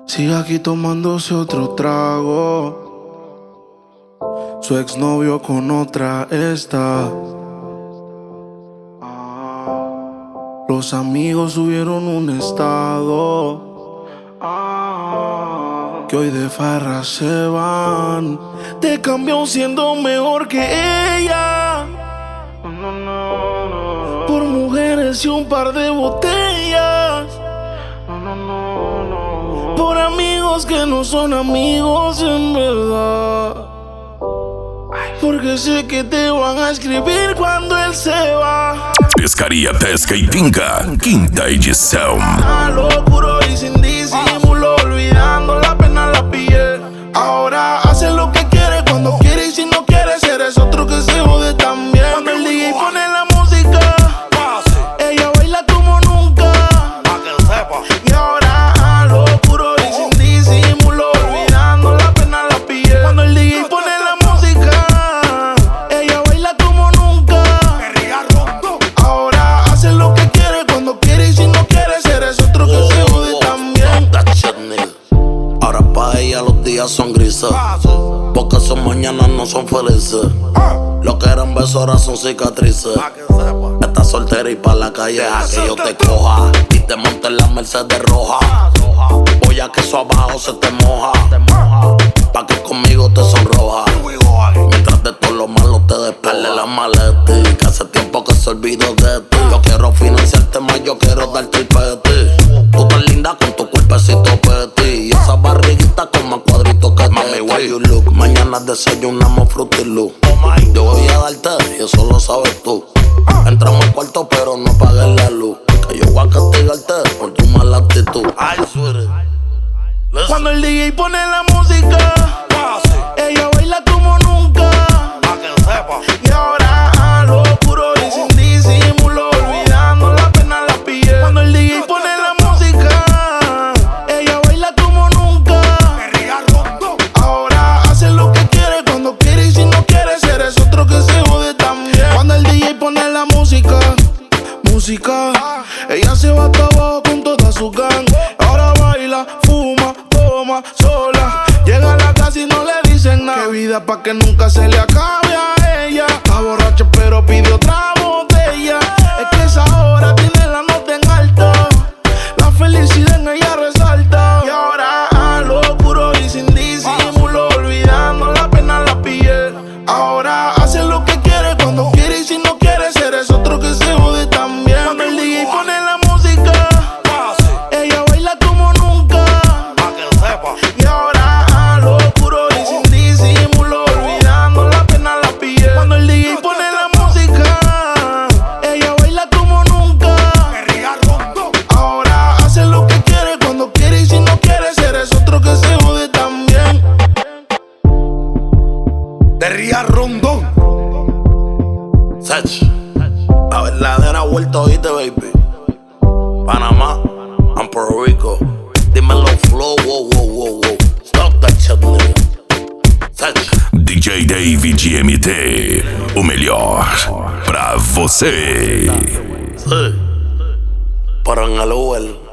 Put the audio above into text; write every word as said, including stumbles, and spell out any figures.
Sigue aquí tomándose otro trago. Su exnovio con otra está. Los amigos subieron un estado que hoy de farra se van. Te cambió siendo mejor que ella por mujeres y un par de botellas, por amigos que no son amigos en verdad. Porque sé que te van a escrever cuando él se va. Pescaria, Pesca e Finca, quinta edição. A lo puro y sin disimulo, olvidando la pena la piel. Ahora hace lo que quiere cuando quiere y si no quiere, eres otro que se jode también. Cuando el D J pone la música, ella baila como nunca. Y ahora a lo puro y sin disimulo, olvidando la pena la piel. Cuando el D J pone la música, ella baila como nunca. Ahora hace lo que quiere cuando quiere y si no quiere, eres otro que se jode también. Ahora pa' ella los días son grises, porque sus mañanas no son felices. Lo que eran besos ahora son cicatrices. Estás soltera y pa' la calle deja que yo te coja y te monte en la Mercedes roja. Voy a que eso abajo se te moja, pa' que conmigo te sonroja. Mientras de todo lo malo te despele la maleta, que hace tiempo que se olvidó de ti. Yo quiero financiarte más, yo quiero darte el peti. Tú tan linda con tu cuerpecito peti y esa barriguita con más cuadritos que mami, where you look. Mañana desayunamos Fruity Loop. Yo voy a darte y eso lo sabes tú. Entramos al cuarto pero no apagues la luz, que yo voy a castigarte por tu mala actitud. Ay, sweetie. Cuando el D J pone la música, ella baila como nunca. Y ahora a lo puro y sin disimulo, olvidando la pena la piel. Cuando el D J pone la música, ella baila como nunca. Ahora hace lo que quiere cuando quiere y si no quiere, eres otro que se jode también. Cuando el D J pone la música, música, ella se va hasta abajo con toda su gang. Ahora baila, fuma, toma, sola. Llega a la casa y no le dicen nada. Qué vida pa' que nunca se le acabe a ella. Está borracha pero pide otra botella. Es que esa hora tiene la nota en alto. La felicidad en ella resalta. Y ahora a lo puro y sin disimulo, olvidando la pena la piel. Ahora hace lo que quiere cuando quiere y si no quiere, eres otro que se jode también. Cuando el D J pone la música, ella baila como nunca. Y ahora a lo puro y sin disimulo, olvidando la pena la piel. Cuando el D J pone la música, ella baila como nunca. Ahora hace lo que quiere cuando quiere y si no quiere, eres otro que se jode también. De Ría Rondón, Sech, la verdadera vuelta, oíste, baby. Panamá, and Puerto Rico. Dímelo, flow, wow, wow, wow, wow. Stop that shit, nigga. Sech. D J David M T, o melhor pra você. Sí, para en el Uber.